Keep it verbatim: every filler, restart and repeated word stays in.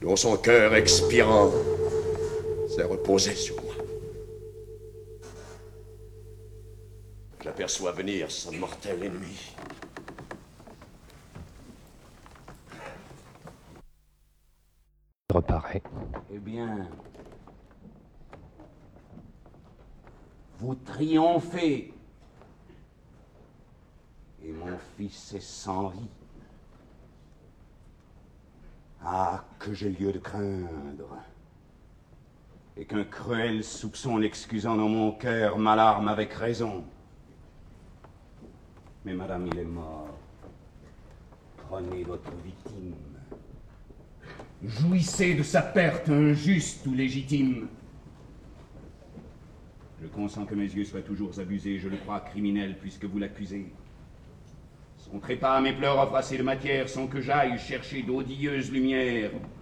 dont son cœur expirant s'est reposé sur moi. J'aperçois venir son mortel ennemi. Reparaît. Eh bien, vous triomphez. Et mon fils est sans vie. Ah, que j'ai lieu de craindre. Et qu'un cruel soupçon l'excusant dans mon cœur m'alarme avec raison. Mais madame, il est mort. Prenez votre victime. Jouissez de sa perte injuste ou légitime. Je consens que mes yeux soient toujours abusés, je le crois criminel puisque vous l'accusez. Son trépas à mes pleurs offre assez de matière sans que j'aille chercher d'odieuses lumières.